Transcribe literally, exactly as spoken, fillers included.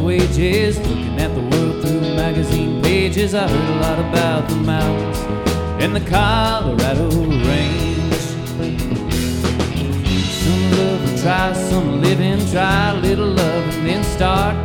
wages. Looking at the world through magazine pages, I heard a lot about the mountains and the Colorado range. Some love will try, some live and try a little love and then start